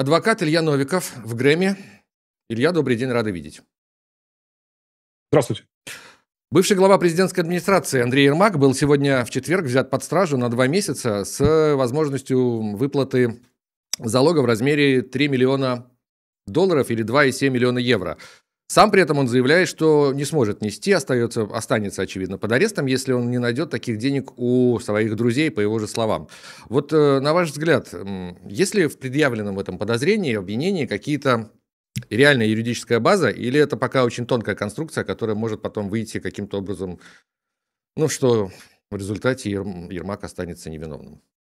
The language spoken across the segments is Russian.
Адвокат Илья Новиков в Грэмми. Илья, добрый день, рады видеть. Здравствуйте. Бывший глава президентской администрации Андрей Ермак был сегодня в четверг взят под стражу на 2 месяца с возможностью выплаты залога в размере $3 миллиона или 2,7 миллиона евро. Сам при этом он заявляет, что не сможет нести, останется, очевидно, под арестом, если он не найдет таких денег у своих друзей, по его же словам. Вот на ваш взгляд, есть ли в предъявленном в этом подозрении, обвинении какие-то реальная юридическая база, или это пока очень тонкая конструкция, которая может потом выйти каким-то образом, что в результате Ермак останется невиновным?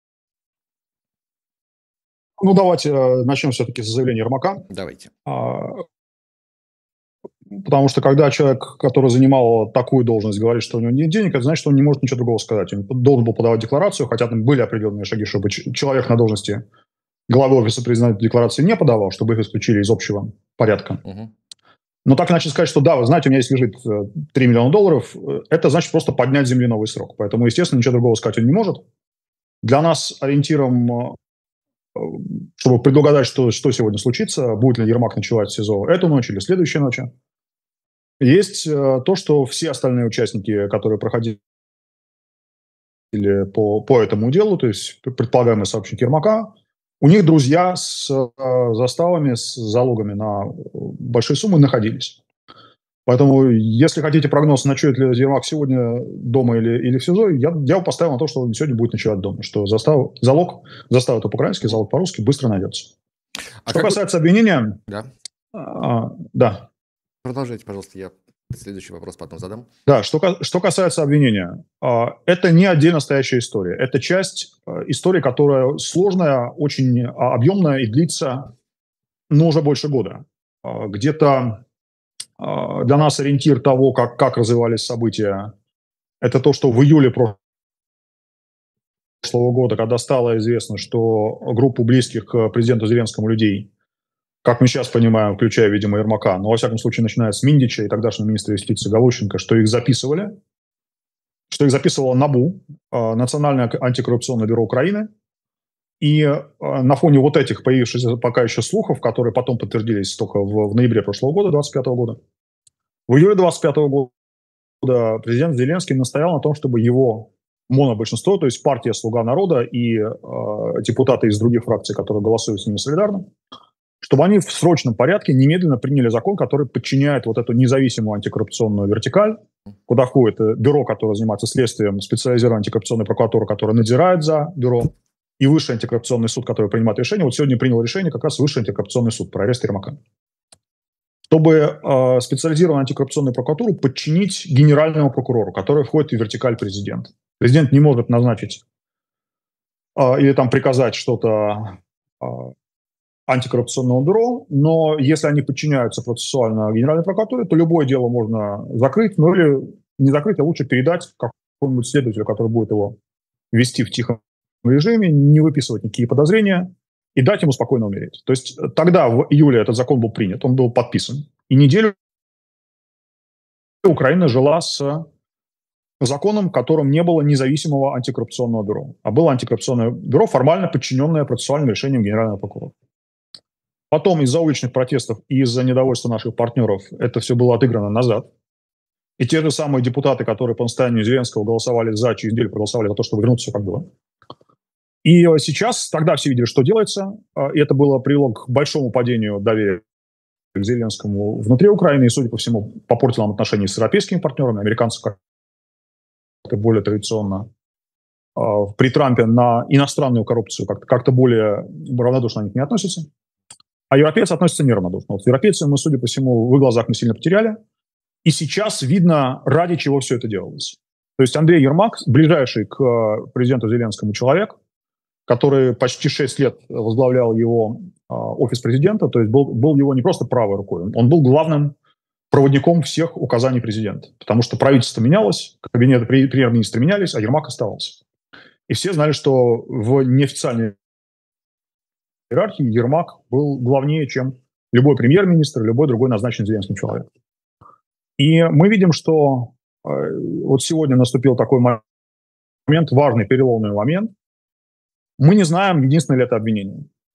Давайте начнем все-таки с заявления Ермака. Давайте. Потому что когда человек, который занимал такую должность, говорит, что у него нет денег, это значит, что он не может ничего другого сказать. Он должен был подавать декларацию, хотя там были определенные шаги, чтобы человек на должности главы офиса президента декларации не подавал, чтобы их исключили из общего порядка. Угу. Но так иначе сказать, что да, вы знаете, у меня здесь лежит $3 миллиона, это значит просто поднять земли новый срок. Поэтому, естественно, ничего другого сказать он не может. Для нас ориентиром, чтобы предугадать, что сегодня случится, будет ли Ермак ночевать в СИЗО эту ночь или следующей ночью, есть то, что все остальные участники, которые проходили по этому делу, то есть предполагаемые сообщники Ермака, у них друзья с заставами, с залогами на большие суммы находились. Поэтому, если хотите прогноз, ночует ли Ермак сегодня дома или в СИЗО, я его поставил на то, что он сегодня будет ночевать дома, что залог это по-украински, залог по-русски быстро найдется. Что касается обвинения... Да. Продолжайте, пожалуйста, я следующий вопрос потом задам. Да, что касается обвинения, это не отдельно стоящая история. Это часть истории, которая сложная, очень объемная и длится, уже больше года. Где-то для нас ориентир того, как развивались события, это то, что в июле прошлого года, когда стало известно, что группу близких к президенту Зеленскому людей, как мы сейчас понимаем, включая, видимо, Ермака, но, во всяком случае, начиная с Миндича и тогдашнего министра юстиции Галущенко, что их записывало НАБУ, Национальное антикоррупционное бюро Украины. И на фоне вот этих появившихся пока еще слухов, которые потом подтвердились только в ноябре прошлого года, 2025 года, в июле 2025 года президент Зеленский настоял на том, чтобы его монобольшинство, то есть партия «Слуга народа» и депутаты из других фракций, которые голосуют с ними солидарно, чтобы они в срочном порядке немедленно приняли закон, который подчиняет вот эту независимую антикоррупционную вертикаль, куда входит бюро, которое занимается следствием, специализированная антикоррупционная прокуратура, которая надзирает за бюро, и Высший антикоррупционный суд, который принимает решение. Вот сегодня принял решение как раз Высший антикоррупционный суд про арест Ермака. Чтобы специализированную антикоррупционную прокуратуру подчинить генеральному прокурору, который входит в вертикаль президента. Президент не может назначить или там приказать что-то антикоррупционного бюро, но если они подчиняются процессуально Генеральной прокуратуре, то любое дело можно закрыть, или не закрыть, а лучше передать какому-нибудь следователю, который будет его вести в тихом режиме, не выписывать никакие подозрения и дать ему спокойно умереть. То есть тогда, в июле, этот закон был принят, он был подписан, и неделю Украина жила с законом, в котором не было независимого антикоррупционного бюро, а было антикоррупционное бюро, формально подчиненное процессуальным решением Генерального прокурора. Потом из-за уличных протестов и из-за недовольства наших партнеров это все было отыграно назад. И те же самые депутаты, которые по настоянию Зеленского голосовали через неделю проголосовали за то, чтобы вернуть все как было. И сейчас, тогда все видели, что делается, и это привело к большому падению доверия к Зеленскому внутри Украины, и, судя по всему, попортило нам отношения с европейскими партнерами, американцы как-то более традиционно при Трампе на иностранную коррупцию как-то более равнодушно на них не относятся. А европейцы относятся неравнодушно. Вот европейцы мы, судя по всему, в их глазах мы сильно потеряли. И сейчас видно, ради чего все это делалось. То есть Андрей Ермак, ближайший к президенту Зеленскому человек, который почти 6 лет возглавлял его офис президента, то есть был его не просто правой рукой, он был главным проводником всех указаний президента. Потому что правительство менялось, кабинеты премьер-министра менялись, а Ермак оставался. И все знали, что в неофициальной иерархии Ермак был главнее, чем любой премьер-министр, любой другой назначенный Зеленским человек. И мы видим, что вот сегодня наступил такой момент, важный переломный момент. Мы не знаем, единственное ли это обвинение.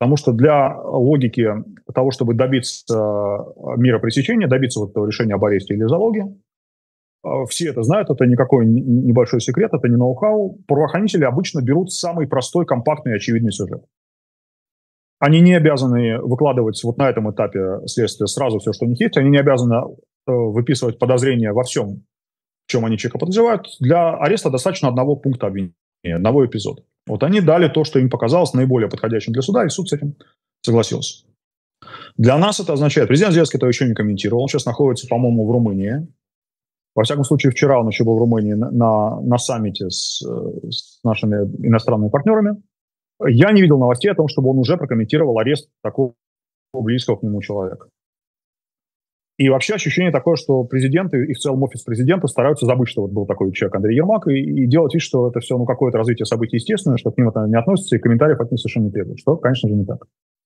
Потому что для логики того, чтобы добиться мира пресечения, добиться вот этого решения об аресте или залоге, все это знают, это никакой небольшой секрет, это не ноу-хау. Правоохранители обычно берут самый простой, компактный и очевидный сюжет. Они не обязаны выкладывать вот на этом этапе следствия сразу все, что у них есть. Они не обязаны выписывать подозрения во всем, в чем они человека подозревают. Для ареста достаточно одного пункта обвинения, одного эпизода. Вот они дали то, что им показалось наиболее подходящим для суда, и суд с этим согласился. Для нас это означает, президент Зеленский это еще не комментировал, он сейчас находится, по-моему, в Румынии. Во всяком случае, вчера он еще был в Румынии на саммите с нашими иностранными партнерами. Я не видел новостей о том, чтобы он уже прокомментировал арест такого близкого к нему человека. И вообще ощущение такое, что президент и в целом офис президента стараются забыть, что вот был такой человек Андрей Ермак, и делать вид, что это все какое-то развитие событий естественное, что к ним это не относится, и комментариев от них совершенно не требует. Что, конечно же, не так.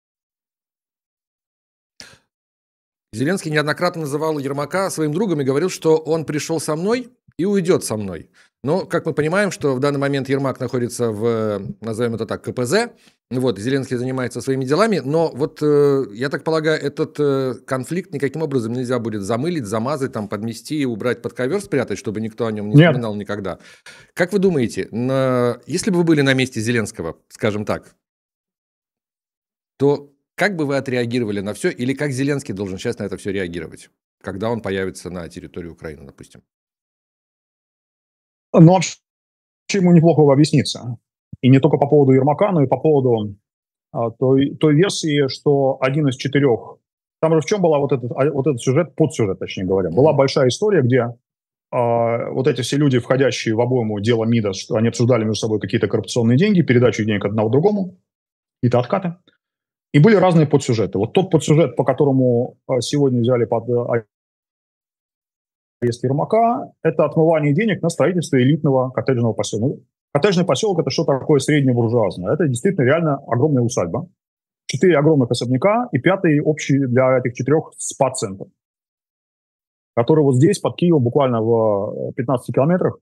Зеленский неоднократно называл Ермака своим другом и говорил, что он пришел со мной и уйдет со мной. Но, как мы понимаем, что в данный момент Ермак находится в, назовем это так, КПЗ, вот, Зеленский занимается своими делами, но вот, я так полагаю, этот конфликт никаким образом нельзя будет замылить, замазать, там, подмести, убрать под ковер, спрятать, чтобы никто о нем не вспоминал никогда. Как вы думаете, если бы вы были на месте Зеленского, скажем так, то как бы вы отреагировали на все, или как Зеленский должен сейчас на это все реагировать, когда он появится на территории Украины, допустим? Ну, вообще ему неплохо бы объясниться. И не только по поводу Ермака, но и по поводу той версии, что один из 4... Там же в чем была вот этот сюжет, подсюжет, точнее говоря. Была большая история, где вот эти все люди, входящие в обойму дела МИДа, что они обсуждали между собой какие-то коррупционные деньги, передачу денег одного другому, какие-то откаты. И были разные подсюжеты. Вот тот подсюжет, по которому сегодня взяли под арест Ермака, это отмывание денег на строительство элитного коттеджного поселка. Коттеджный поселок – это что такое среднебуржуазное? Это действительно реально огромная усадьба. 4 огромных особняка и 5-й общий для этих 4 спа-центр, который вот здесь, под Киевом, буквально в 15 километрах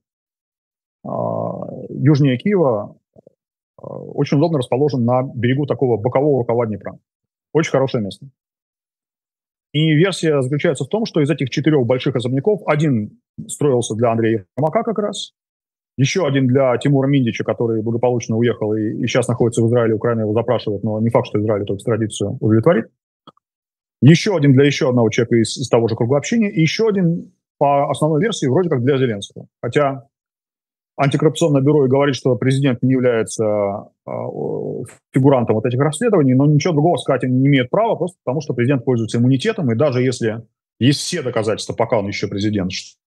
южнее Киева, очень удобно расположен на берегу такого бокового рукава Днепра. Очень хорошее место. И версия заключается в том, что из этих 4 больших особняков один строился для Андрея Ермака как раз, еще один для Тимура Миндича, который благополучно уехал и сейчас находится в Израиле, Украина его запрашивает, но не факт, что Израиль эту экстрадицию удовлетворит. Еще один для еще одного человека из того же круга общения, и еще один по основной версии вроде как для Зеленского. Хотя антикоррупционное бюро и говорит, что президент не является фигурантом вот этих расследований, но ничего другого сказать они не имеют права, просто потому что президент пользуется иммунитетом, и даже если есть все доказательства, пока он еще президент,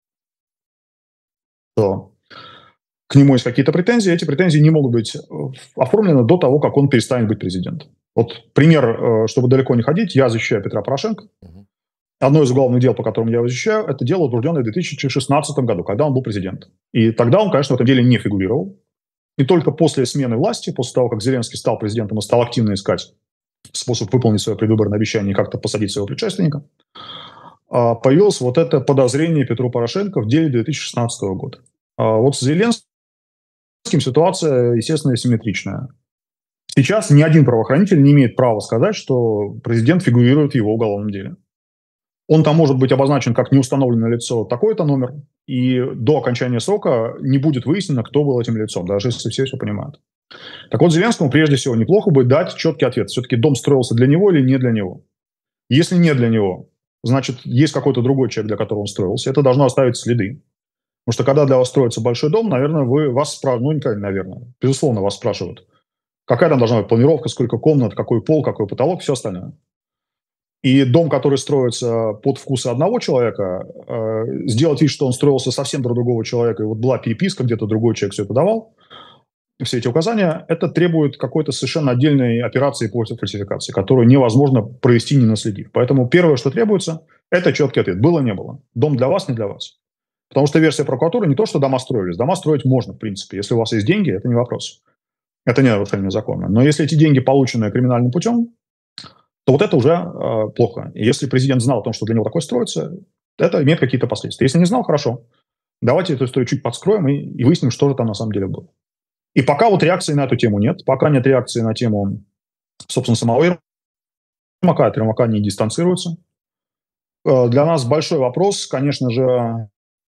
что к нему есть какие-то претензии, эти претензии не могут быть оформлены до того, как он перестанет быть президентом. Вот пример, чтобы далеко не ходить, я защищаю Петра Порошенко. Одно из главных дел, по которым я его защищаю, это дело, возбужденное в 2016 году, когда он был президентом. И тогда он, конечно, в этом деле не фигурировал. И только после смены власти, после того, как Зеленский стал президентом и стал активно искать способ выполнить свое предвыборное обещание и как-то посадить своего предшественника, появилось вот это подозрение Петру Порошенко в деле 2016 года. Вот с Зеленским ситуация, естественно, симметричная. Сейчас ни один правоохранитель не имеет права сказать, что президент фигурирует в его уголовном деле. Он там может быть обозначен как неустановленное лицо, такой-то номер, и до окончания срока не будет выяснено, кто был этим лицом, даже если все понимают. Так вот, Зеленскому прежде всего неплохо бы дать четкий ответ. Все-таки дом строился для него или не для него? Если не для него, значит, есть какой-то другой человек, для которого он строился. Это должно оставить следы. Потому что когда для вас строится большой дом, наверное, вас спрашивают, безусловно, вас спрашивают, какая там должна быть планировка, сколько комнат, какой пол, какой потолок, все остальное. И дом, который строится под вкусы одного человека, сделать вид, что он строился совсем для другого человека, и вот была переписка, где-то другой человек все это давал, все эти указания, это требует какой-то совершенно отдельной операции по фальсификации, которую невозможно провести, не наследив. Поэтому первое, что требуется, это четкий ответ. Было, не было. Дом для вас, не для вас. Потому что версия прокуратуры не то, что дома строились. Дома строить можно, в принципе. Если у вас есть деньги, это не вопрос. Это не нарушение закона. Но если эти деньги получены криминальным путем, то вот это уже плохо. И если президент знал о том, что для него такое строится, это имеет какие-то последствия. Если не знал, хорошо. Давайте эту историю чуть подскроем и выясним, что же там на самом деле было. И пока вот реакции на эту тему нет. Пока нет реакции на тему собственно, самого Ермака. От Ермака не дистанцируются. Для нас большой вопрос, конечно же,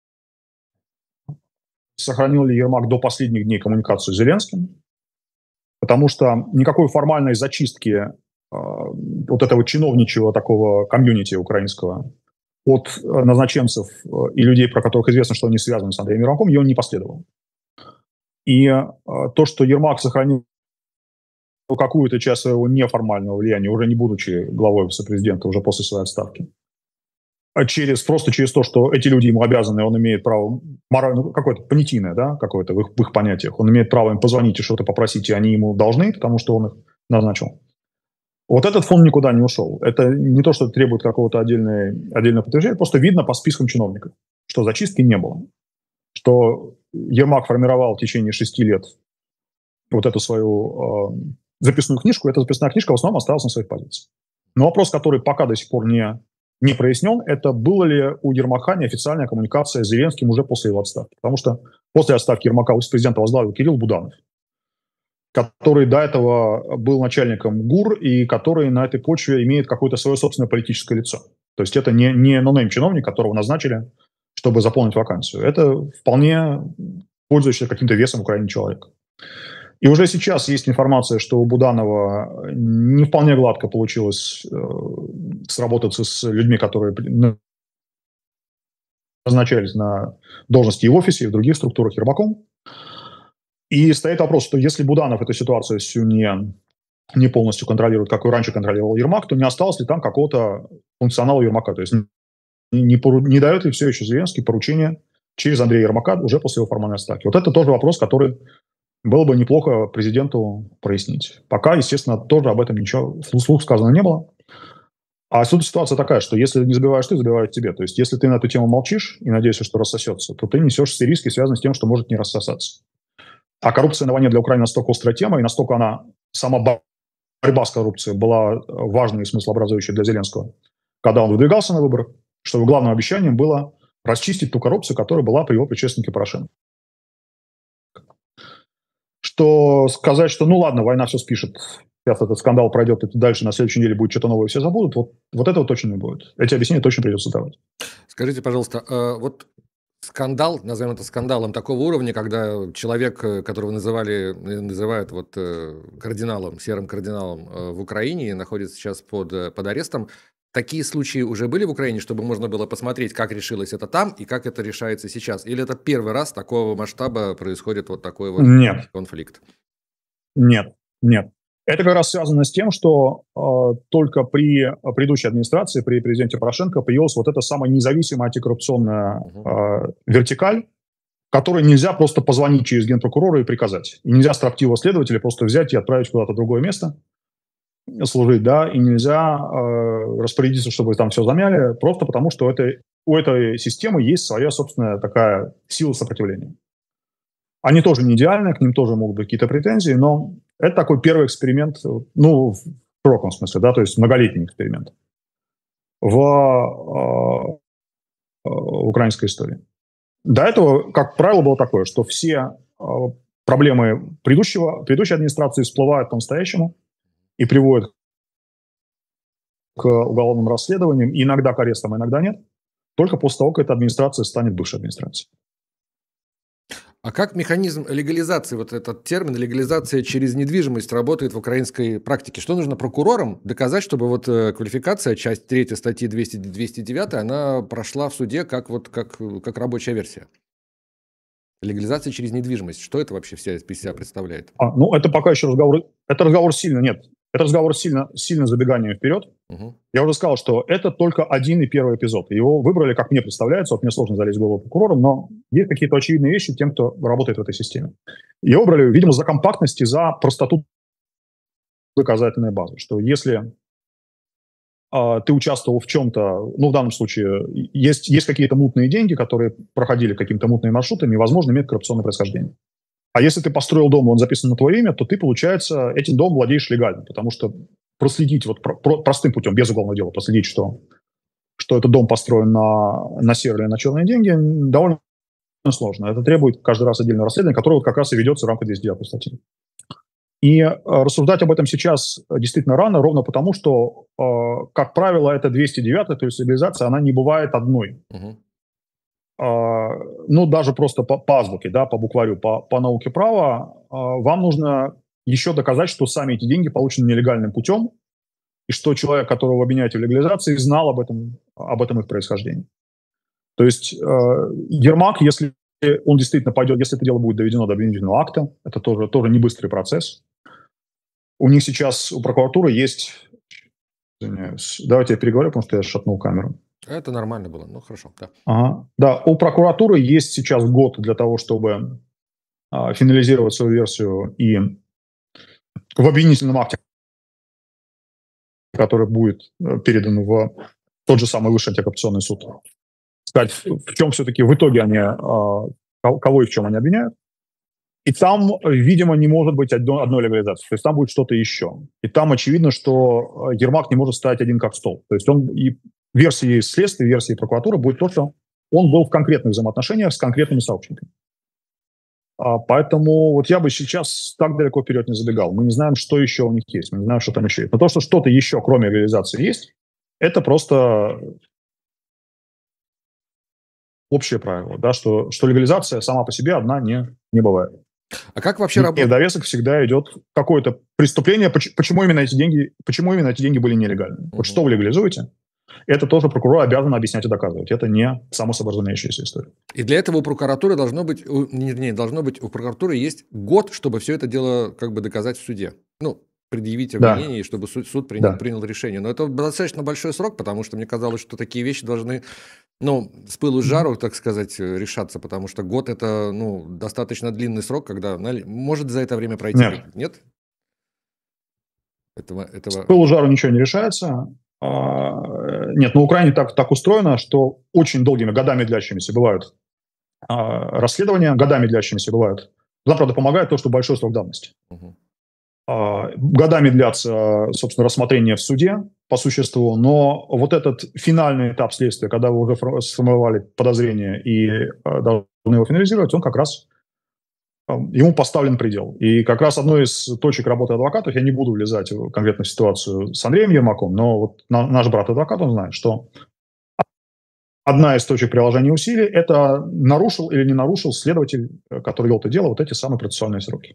сохранил ли Ермак до последних дней коммуникацию с Зеленским, потому что никакой формальной зачистки вот этого чиновничьего такого комьюнити украинского от назначенцев и людей, про которых известно, что они связаны с Андреем Ермаком, его не последовало. И то, что Ермак сохранил какую-то часть своего неформального влияния, уже не будучи главой офиса президента, уже после своей отставки, просто через то, что эти люди ему обязаны, он имеет право, какое-то понятийное, да, какое-то в их понятиях, он имеет право им позвонить и что-то попросить, и они ему должны, потому что он их назначил. Вот этот фонд никуда не ушел. Это не то, что требует какого-то отдельного подтверждения, просто видно по спискам чиновников, что зачистки не было. Что Ермак формировал в течение 6 лет вот эту свою записную книжку. Эта записная книжка в основном осталась на своих позициях. Но вопрос, который пока до сих пор не прояснен, это была ли у Ермака неофициальная коммуникация с Зеленским уже после его отставки. Потому что после отставки Ермака президента возглавил Кирилл Буданов, который до этого был начальником ГУР и который на этой почве имеет какое-то свое собственное политическое лицо. То есть это не нонейм чиновник, которого назначили, чтобы заполнить вакансию. Это вполне пользующийся каким-то весом в Украине человек. И уже сейчас есть информация, что у Буданова не вполне гладко получилось сработаться с людьми, которые назначались на должности и в офисе, и в других структурах Ермаком. И стоит вопрос, что если Буданов эту ситуацию всю не полностью контролирует, как и раньше контролировал Ермак, то не осталось ли там какого-то функционала Ермака? То есть не дает ли все еще Зеленский поручения через Андрея Ермака уже после его формальной отставки? Вот это тоже вопрос, который было бы неплохо президенту прояснить. Пока, естественно, тоже об этом ничего вслух сказано не было. А тут ситуация такая, что если не забиваешь ты, забивают тебе. То есть если ты на эту тему молчишь и надеешься, что рассосется, то ты несешь все риски, связанные с тем, что может не рассосаться. А коррупция на войне для Украины настолько острая тема, и настолько она, сама борьба с коррупцией была важной и смыслообразующей для Зеленского, когда он выдвигался на выборы, что его главным обещанием было расчистить ту коррупцию, которая была при его предшественнике Порошенко. Что сказать, что ну ладно, война все спишет, сейчас этот скандал пройдет, и дальше на следующей неделе будет что-то новое, все забудут, вот этого точно не будет. Эти объяснения точно придется давать. Скажите, пожалуйста, вот скандал, назовем это скандалом такого уровня, когда человек, которого называют вот кардиналом, серым кардиналом в Украине, находится сейчас под арестом. Такие случаи уже были в Украине, чтобы можно было посмотреть, как решилось это там и как это решается сейчас? Или это первый раз такого масштаба происходит вот такой вот конфликт? Нет. Это как раз связано с тем, что только при предыдущей администрации, при президенте Порошенко, появилась вот эта самая независимая антикоррупционная вертикаль, которой нельзя просто позвонить через генпрокурора и приказать. И нельзя строптивого следователя просто взять и отправить куда-то в другое место служить, да, и нельзя распорядиться, чтобы там все замяли, просто потому что у этой системы есть своя собственная такая сила сопротивления. Они тоже не идеальны, к ним тоже могут быть какие-то претензии, но это такой первый эксперимент, ну, в широком смысле, да, то есть многолетний эксперимент в украинской истории. До этого, как правило, было такое, что все проблемы предыдущей администрации всплывают по-настоящему и приводят к уголовным расследованиям, иногда к арестам, иногда нет, только после того, как эта администрация станет бывшей администрацией. А как механизм легализации, вот этот термин легализация через недвижимость работает в украинской практике? Что нужно прокурорам доказать, чтобы вот квалификация, часть 3 статьи 209, она прошла в суде как рабочая версия? Легализация через недвижимость. Что это вообще из себя представляет? Ну, это пока еще разговор. Это разговор сильно забеганием вперед. Угу. Я уже сказал, что это только один и первый эпизод. Его выбрали, как мне представляется, вот мне сложно залезть в голову прокурором, но есть какие-то очевидные вещи тем, кто работает в этой системе. Его выбрали, видимо, за компактность и за простоту доказательной базы. Что если ты участвовал в чем-то, ну, в данном случае, есть какие-то мутные деньги, которые проходили какими-то мутными маршрутами, и, возможно, имеют коррупционное происхождение. А если ты построил дом, он записан на твое имя, то ты, получается, этим домом владеешь легально, потому что проследить вот простым путем, без уголовного дела, проследить, что этот дом построен на серые, на черные деньги, довольно сложно. Это требует каждый раз отдельного расследования, которое вот как раз и ведется в рамках 209 статьи. И рассуждать об этом сейчас действительно рано, ровно потому, что, как правило, это 209-я, то есть легализация, она не бывает одной. Ну, даже просто по азбуке, да, по букварю, по науке права, вам нужно еще доказать, что сами эти деньги получены нелегальным путем, и что человек, которого вы обвиняете в легализации, знал об этом их происхождении. То есть Ермак, если он действительно пойдет, если это дело будет доведено до обвинительного акта, это тоже не быстрый процесс. У них сейчас, у прокуратуры есть... Извиняюсь. Давайте я переговорю, потому что я шатнул камеру. Это нормально было, ну хорошо, да. Ага. Да, у прокуратуры есть сейчас год для того, чтобы финализировать свою версию и в обвинительном акте, который будет передан в тот же самый Высший антикоррупционный суд, сказать, в чем все-таки в итоге они, кого и в чем они обвиняют. И там, видимо, не может быть одной легализации. То есть там будет что-то еще. И там очевидно, что Ермак не может стоять один как стол. То есть он и версии следствия, версии прокуратуры будет то, что он был в конкретных взаимоотношениях с конкретными сообщниками. Поэтому вот я бы сейчас так далеко вперед не забегал. Мы не знаем, что еще у них есть. Мы не знаем, что там еще есть. Но то, что что-то еще, кроме легализации, есть, это просто общее правило, да, что легализация сама по себе одна не бывает. А как вообще работает? И в довесок всегда идет какое-то преступление. Почему именно эти деньги были нелегальными? Вот что вы легализуете? Это тоже прокурор обязан объяснять и доказывать. Это не само собой разумеющаяся история. И для этого у прокуратуры должно быть у прокуратуры есть год, чтобы все это дело как бы доказать в суде. Ну, предъявить обвинение, и чтобы суд принял решение. Но это достаточно большой срок, потому что мне казалось, что такие вещи должны, с пылу с жару, так сказать, решаться, потому что год – это, достаточно длинный срок, когда может за это время пройти. Нет? С пылу с жару ничего не решается. Нет, на Украине так устроено, что очень долгими годами длящимися бывают расследования, годами длящимися бывают. Нам, правда, помогает то, что большой срок давности. Годами длятся, собственно, рассмотрения в суде по существу, но вот этот финальный этап следствия, когда вы уже сформировали подозрение и должны его финализировать, он как раз, ему поставлен предел. И как раз одной из точек работы адвокатов, я не буду влезать в конкретную ситуацию с Андреем Ермаком, но вот наш брат-адвокат, он знает, что одна из точек приложения усилий – это нарушил или не нарушил следователь, который вел это дело, вот эти самые процессуальные сроки.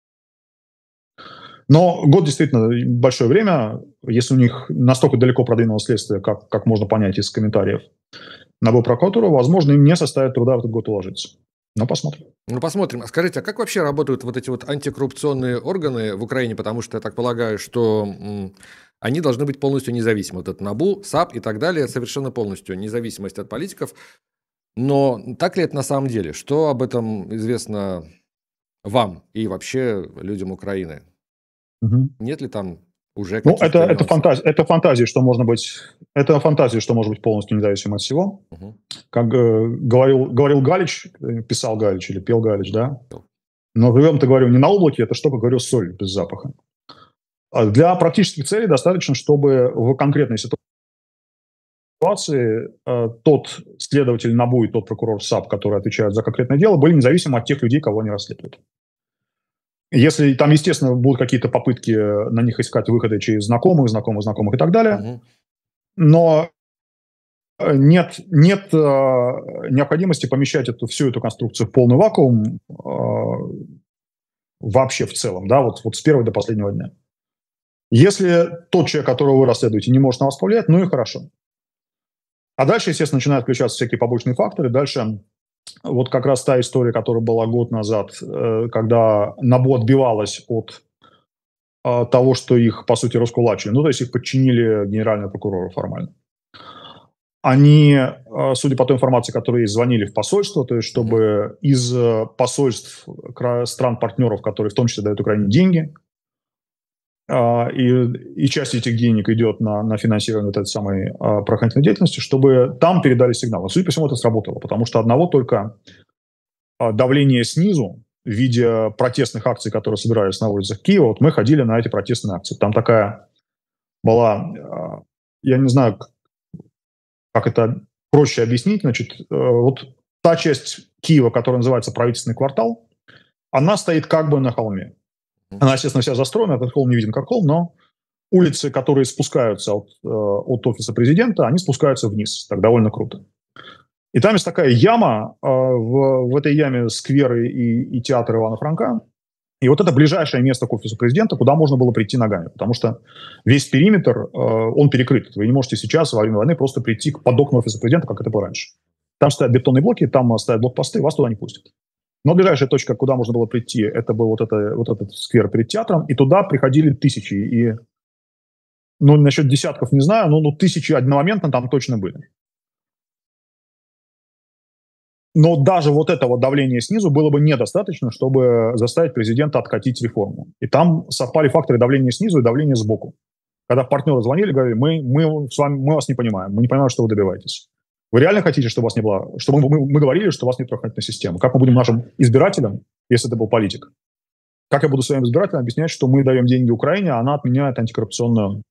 Но год действительно большое время, если у них настолько далеко продвинулось следствие, как можно понять из комментариев на прокуратуру, возможно, им не составит труда в этот год уложиться. Но посмотрим. Посмотрим. Скажите, а как вообще работают вот эти вот антикоррупционные органы в Украине? Потому что я так полагаю, что они должны быть полностью независимы. Вот этот НАБУ, САП и так далее, совершенно полностью независимость от политиков. Но так ли это на самом деле? Что об этом известно вам и вообще людям Украины? Нет ли там уже каких-то нюансов? Это фантазия, что может быть полностью независимым от всего. Как говорил Галич, писал Галич или пел Галич, да? Но живем-то, говорю, не на облаке, это что, как говорю, соль без запаха. Для практических целей достаточно, чтобы в конкретной ситуации тот следователь НАБУ и тот прокурор САП, которые отвечают за конкретное дело, были независимы от тех людей, кого они расследуют. Если там, естественно, будут какие-то попытки на них искать выходы через знакомых и так далее, но нет необходимости помещать всю эту конструкцию в полный вакуум вообще в целом, да, вот с первого до последнего дня. Если тот человек, которого вы расследуете, не может на вас повлиять, ну и хорошо. А дальше, естественно, начинают включаться всякие побочные факторы. Дальше вот как раз та история, которая была год назад, когда НАБУ отбивалась от того, что их, по сути, раскулачили. То есть их подчинили генеральному прокурору формально. Они, судя по той информации, которая есть, звонили в посольство, то есть чтобы из посольств стран-партнеров, которые в том числе дают Украине деньги, и часть этих денег идет на финансирование вот этой самой правоохранительной деятельности, чтобы там передали сигнал. Судя по всему, это сработало, потому что одного только давления снизу в виде протестных акций, которые собирались на улицах Киева, вот мы ходили на эти протестные акции. Там такая была, я не знаю, как это проще объяснить, значит, вот та часть Киева, которая называется правительственный квартал, она стоит как бы на холме. Она, естественно, вся застроена, этот холм не виден как холм, но улицы, которые спускаются от офиса президента, они спускаются вниз. Так довольно круто. И там есть такая яма, в этой яме скверы и театр Ивана Франка. И вот это ближайшее место к офису президента, куда можно было прийти ногами. Потому что весь периметр, он перекрыт. Вы не можете сейчас во время войны просто прийти под окна офиса президента, как это было раньше. Там стоят бетонные блоки, там стоят блокпосты, вас туда не пустят. Но ближайшая точка, куда можно было прийти, это был вот этот сквер перед театром. И туда приходили тысячи. И, ну, насчет десятков не знаю, но тысячи одномоментно там точно были. Но даже вот этого давления снизу было бы недостаточно, чтобы заставить президента откатить реформу. И там совпали факторы давления снизу и давления сбоку. Когда партнеры звонили, говорили, мы вас не понимаем, мы не понимаем, что вы добиваетесь. Вы реально хотите, чтобы у вас не было, чтобы мы говорили, что у вас нет трехходной системы? Как мы будем нашим избирателям, если это был политик? Как я буду своим избирателям объяснять, что мы даем деньги Украине, а она отменяет антикоррупционную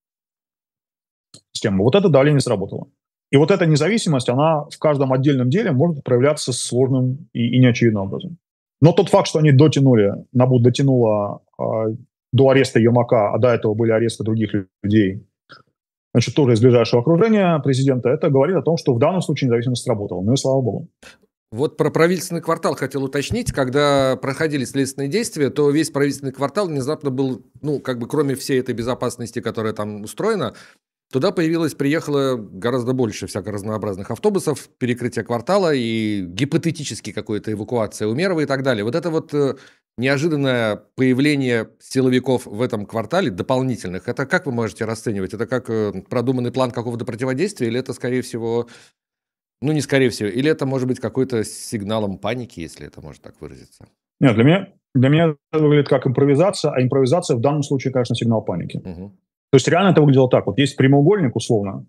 систему? Вот это давление сработало. И вот эта независимость, она в каждом отдельном деле может проявляться сложным и неочевидным образом. Но тот факт, что они НАБУ дотянула до ареста Ермака, а до этого были аресты других людей, значит, тоже из ближайшего окружения президента, это говорит о том, что в данном случае независимость сработала. Ну и слава богу. Вот про правительственный квартал хотел уточнить. Когда проходили следственные действия, то весь правительственный квартал внезапно был, ну, как бы кроме всей этой безопасности, которая там устроена, туда приехало гораздо больше всяких разнообразных автобусов, перекрытие квартала и гипотетически какая-то эвакуация Умерова и так далее. Вот это вот неожиданное появление силовиков в этом квартале, дополнительных, это как вы можете расценивать? Это как продуманный план какого-то противодействия или это, скорее всего, ну не скорее всего, или это может быть какой-то сигналом паники, если это можно так выразиться? Нет, для меня это выглядит как импровизация, а импровизация в данном случае, конечно, сигнал паники. Угу. То есть реально это выглядело так. Вот есть прямоугольник, условно,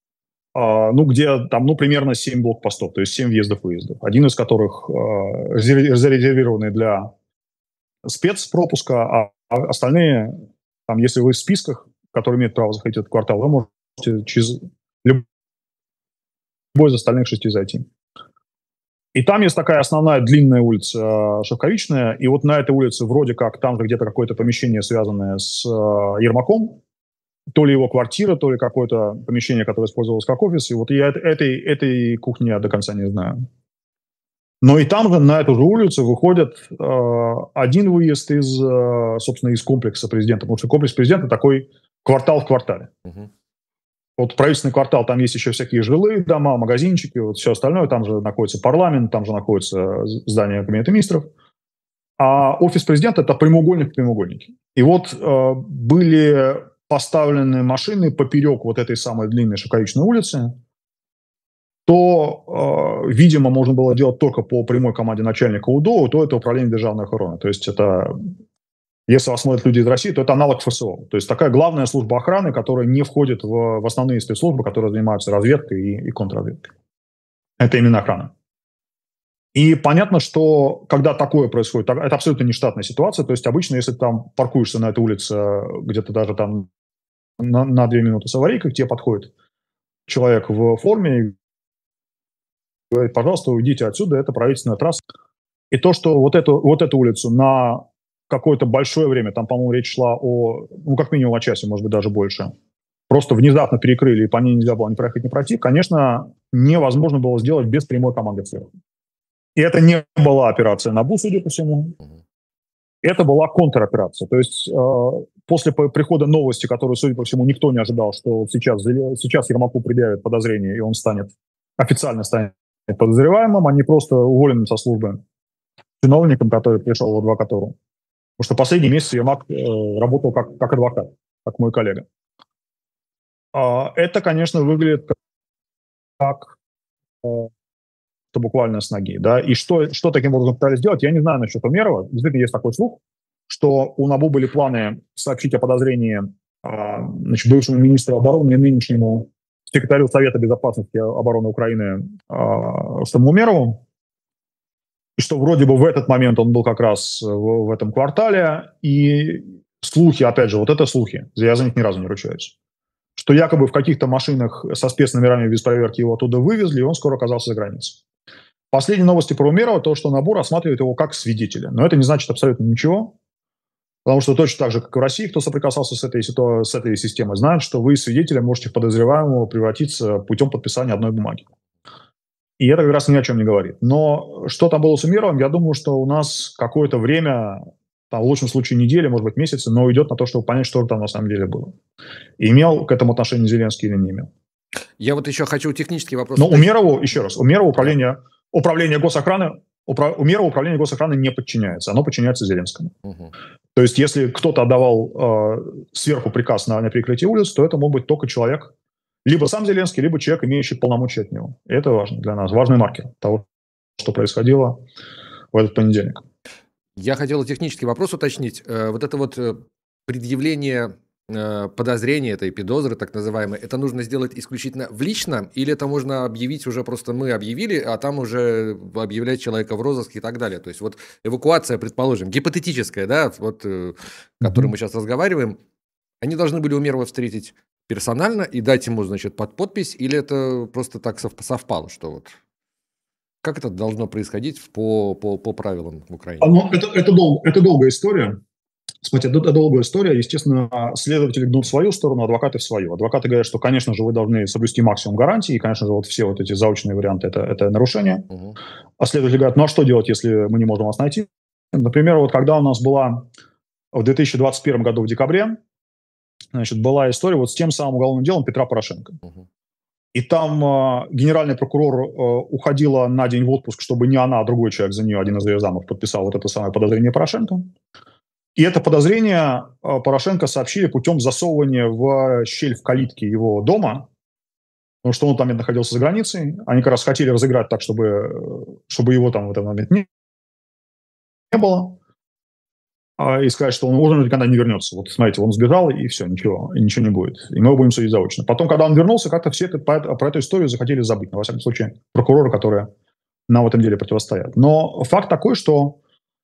где там, примерно 7 блокпостов, то есть 7 въездов-выездов. Один из которых зарезервированный для спецпропуска, а остальные, там, если вы в списках, которые имеют право заходить в этот квартал, вы можете через любой из остальных 6 зайти. И там есть такая основная длинная улица Шовковичная, и вот на этой улице вроде как там же где-то какое-то помещение, связанное с Ермаком, то ли его квартира, то ли какое-то помещение, которое использовалось как офис. И вот я этой кухни я до конца не знаю. Но и там же, на эту же улицу, выходит один выезд собственно, из комплекса президента. Потому что комплекс президента такой квартал в квартале. Угу. Вот правительственный квартал, там есть еще всякие жилые дома, магазинчики, вот все остальное. Там же находится парламент, там же находится здание Кабинета министров. А офис президента – это прямоугольник в прямоугольнике. И вот были поставлены машины поперек вот этой самой длинной Шовковичной улицы, то, видимо, можно было делать только по прямой команде начальника УДО, то это управление державной охраны. То есть это, если вас смотрят люди из России, то это аналог ФСО. То есть такая главная служба охраны, которая не входит в основные спецслужбы, которые занимаются разведкой и контрразведкой. Это именно охрана. И понятно, что когда такое происходит, это абсолютно нештатная ситуация. То есть обычно, если ты там паркуешься на этой улице где-то даже там на 2 минуты с аварийкой, к тебе подходит человек в форме и говорит, пожалуйста, уйдите отсюда, это правительственная трасса. И то, что вот эту улицу на какое-то большое время, там, по-моему, речь шла как минимум о часе, может быть, даже больше, просто внезапно перекрыли, и по ней нельзя было ни проехать, ни пройти, конечно, невозможно было сделать без прямой команды сверху. И это не была операция НАБУ, судя по всему. Это была контроперация. То есть после прихода новости, которую, судя по всему, никто не ожидал, что сейчас Ермаку предъявят подозрение, и он официально станет подозреваемым, а не просто уволенным со службы чиновником, который пришел в адвокатуру. Потому что последний месяц Ермак работал как адвокат, как мой коллега. Это, конечно, выглядит как буквально с ноги. Да? И что таким образом пытались сделать, я не знаю насчет Умерова. Действительно, есть такой слух, что у НАБУ были планы сообщить о подозрении бывшему министру обороны и нынешнему секретарю Совета безопасности обороны Украины Рустему Умерову, и что вроде бы в этот момент он был как раз в этом квартале, и слухи, опять же, вот это слухи, я за них ни разу не ручаюсь, что якобы в каких-то машинах со спецномерами без проверки его оттуда вывезли, и он скоро оказался за границей. Последние новости про Умерова, то, что НАБУ рассматривает его как свидетеля. Но это не значит абсолютно ничего, Потому что точно так же, как и в России, кто соприкасался с этой системой, знает, что вы свидетелем можете в подозреваемого превратиться путем подписания одной бумаги. И это как раз ни о чем не говорит. Но что там было с Умеровым, я думаю, что у нас какое-то время, там, в лучшем случае недели, может быть месяцы, но уйдет на то, чтобы понять, что там на самом деле было. И имел к этому отношение Зеленский или не имел. Я вот еще хочу технический вопрос. Но Умерову, еще раз, Умерову управление госохраны, Умерову управление госохраны не подчиняется, оно подчиняется Зеленскому. Угу. То есть если кто-то отдавал сверху приказ на перекрытие улиц, то это мог быть только человек, либо сам Зеленский, либо человек, имеющий полномочия от него. И это важно для нас, важный маркер того, что происходило в этот понедельник. Я хотел технический вопрос уточнить. Вот это вот предъявление подозрения, этой подозры, так называемой, это нужно сделать исключительно в личном, или это можно объявить уже просто мы объявили, а там уже объявлять человека в розыск и так далее. То есть вот эвакуация, предположим, гипотетическая, да, вот, о которой мы сейчас разговариваем, они должны были Умерова встретить персонально и дать ему, значит, под подпись, или это просто так совпало, что вот... Как это должно происходить по правилам в Украине? Это долгая история. Смотрите, это долгая история. Естественно, следователи гнут в свою сторону, адвокаты в свою. Адвокаты говорят, что, конечно же, вы должны соблюсти максимум гарантий, и, конечно же, вот все вот эти заочные варианты – это нарушение. Угу. А следователи говорят, ну а что делать, если мы не можем вас найти? Например, вот когда у нас была в 2021 году в декабре, значит, была история вот с тем самым уголовным делом Петра Порошенко. Угу. И там генеральный прокурор уходила на день в отпуск, чтобы не она, а другой человек за нее, один из ее замов, подписал вот это самое подозрение Порошенко. И это подозрение Порошенко сообщили путем засовывания в щель в калитке его дома, потому что он там находился за границей. Они как раз хотели разыграть так, чтобы его там в этот момент не было. И сказать, что он уже никогда не вернется. Вот смотрите, он сбежал, и все, ничего не будет. И мы его будем судить заочно. Потом, когда он вернулся, как-то все про эту историю захотели забыть. Но, во всяком случае, прокуроры, которые нам в этом деле противостоят. Но факт такой, что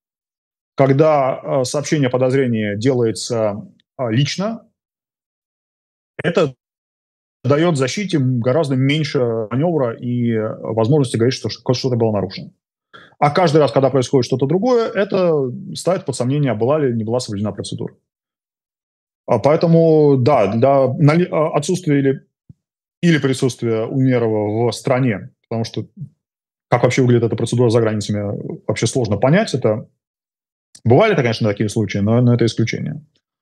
когда сообщение о подозрении делается лично, это дает защите гораздо меньше маневра и возможности говорить, что что-то было нарушено. А каждый раз, когда происходит что-то другое, это ставит под сомнение, была ли не была соблюдена процедура. Поэтому, да, для отсутствия или присутствия Умерова в стране, потому что как вообще выглядит эта процедура за границами, вообще сложно понять. Бывали, конечно, такие случаи, но это исключение.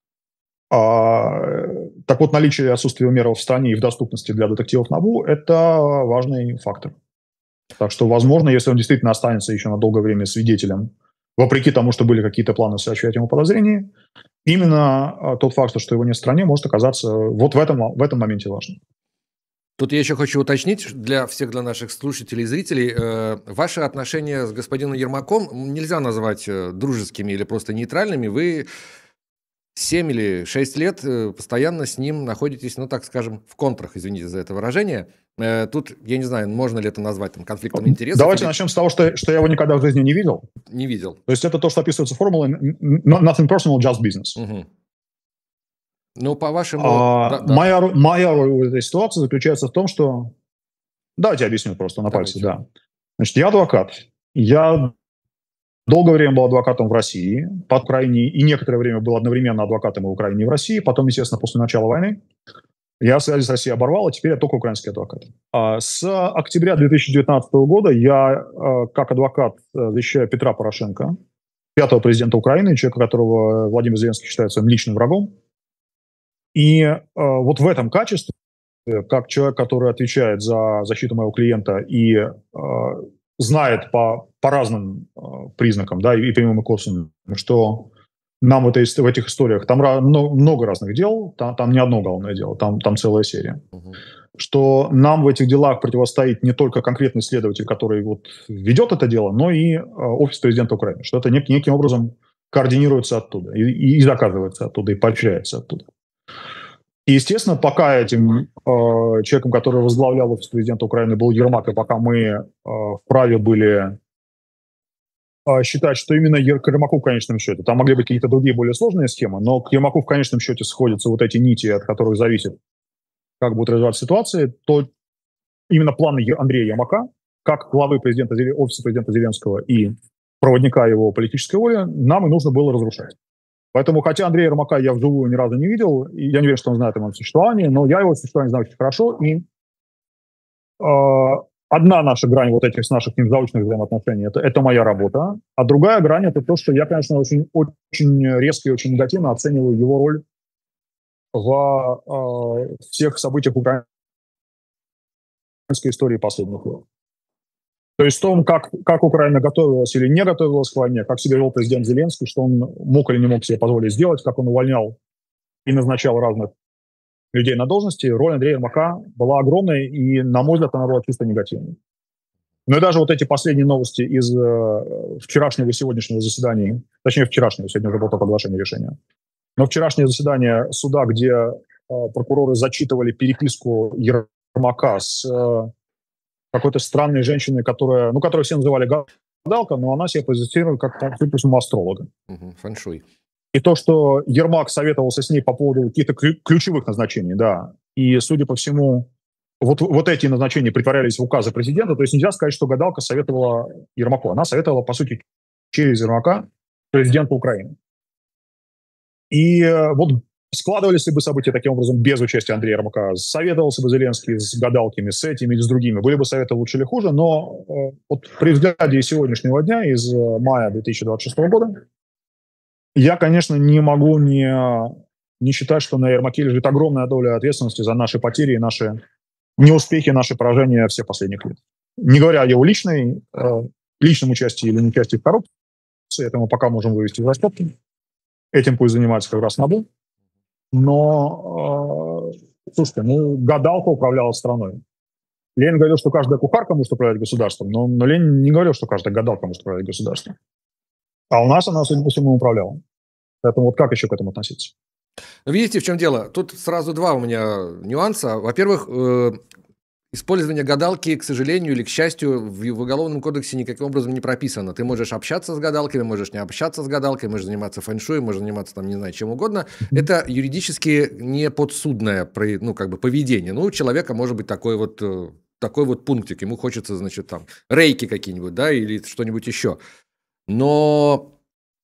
Так вот, наличие и отсутствие Умерова в стране и в доступности для детективов НАБУ – это важный фактор. Так что, возможно, если он действительно останется еще на долгое время свидетелем, вопреки тому, что были какие-то планы сообщать ему подозрения, именно тот факт, что его нет в стране, может оказаться вот в этом моменте важным. Тут я еще хочу уточнить для наших слушателей и зрителей. Ваши отношения с господином Ермаком нельзя назвать дружескими или просто нейтральными. Вы 7 или 6 лет постоянно с ним находитесь, ну, так скажем, в контрах, извините за это выражение. Тут, я не знаю, можно ли это назвать там конфликтом интересов. Давайте начнем с того, что я его никогда в жизни не видел. Не видел. То есть это то, что описывается формулой «nothing personal, just business». Угу. Ну, по-вашему... Моя роль в этой ситуации заключается в том, что... Давайте я объясню просто на пальце, да. Значит, я адвокат. Я долгое время был адвокатом в России, по Украине, и некоторое время был одновременно адвокатом и в Украине, и в России. Потом, естественно, после начала войны я связи с Россией оборвал, а теперь я только украинский адвокат. С октября 2019 года я, как адвокат, защищаю Петра Порошенко, пятого президента Украины, человека, которого Владимир Зеленский считает своим личным врагом. И вот в этом качестве, как человек, который отвечает за защиту моего клиента и знает по разным признакам, да, и прямым и косвенным, что нам в этих историях, там много разных дел, там не одно уголовное дело, там целая серия. Что нам в этих делах противостоит не только конкретный следователь, который вот ведет это дело, но и офис президента Украины, что это неким образом координируется оттуда, и заказывается оттуда, и поощряется оттуда. И, естественно, пока этим человеком, который возглавлял офис президента Украины, был Ермак, и пока мы вправе были считать, что именно к Ермаку в конечном счете, там могли быть какие-то другие более сложные схемы, но к Ермаку в конечном счете сходятся вот эти нити, от которых зависит, как будет развиваться ситуация, то именно планы Андрея Ермака, как главы офиса президента Зеленского и проводника его политической воли, нам и нужно было разрушать. Поэтому, хотя Андрея Ермака я вживую ни разу не видел, и я не верю, что он знает о моем существовании, но я его существование знаю очень хорошо, и одна наша грань вот этих наших заочных взаимоотношений это моя работа, а другая грань это то, что я, конечно, очень, очень резко и очень негативно оцениваю его роль в всех событиях украинской истории последних лет. То есть в том, как Украина готовилась или не готовилась к войне, как себя вел президент Зеленский, что он мог или не мог себе позволить сделать, как он увольнял и назначал разных людей на должности, роль Андрея Ермака была огромной, и, на мой взгляд, она была чисто негативной. Но и даже вот эти последние новости из вчерашнего и сегодняшнего заседания, точнее вчерашнего, сегодня уже было только оглашение решения, но вчерашнее заседание суда, где прокуроры зачитывали переписку Ермака с какой-то странной женщиной, которую все называли гадалка, но она себя позиционирует как, допустим, астролога. Фэншуй. И то, что Ермак советовался с ней по поводу каких-то ключевых назначений, да, и, судя по всему, вот эти назначения притворялись в указы президента, то есть нельзя сказать, что гадалка советовала Ермаку. Она советовала, по сути, через Ермака президенту Украины. И вот складывались ли бы события таким образом без участия Андрея Ермака, советовался бы Зеленский с гадалками, с этими или с другими, были бы советы лучше или хуже, но вот при взгляде сегодняшнего дня, из мая 2026 года, я, конечно, не могу не считать, что на Ермаке лежит огромная доля ответственности за наши потери и наши неуспехи, наши поражения всех последних лет. Не говоря о его личном участии или неучастии в коррупции, это мы пока можем вывести из раскопки. Этим пусть занимается как раз НАБУ. Но, слушайте, гадалка управляла страной. Ленин говорил, что каждая кухарка может управлять государством, но Ленин не говорил, что каждая гадалка может управлять государством. А у нас она, судя по всему, управляла. Поэтому вот как еще к этому относиться? Видите, в чем дело? Тут сразу два у меня нюанса. Во-первых, использование гадалки, к сожалению или к счастью, в Уголовном кодексе никаким образом не прописано. Ты можешь общаться с гадалками, можешь не общаться с гадалкой, можешь заниматься фэншуй, можешь заниматься там, не знаю, чем угодно. Это юридически не подсудное, поведение. У человека может быть такой вот пунктик. Ему хочется, значит, там, рейки какие-нибудь, да, или что-нибудь еще. Но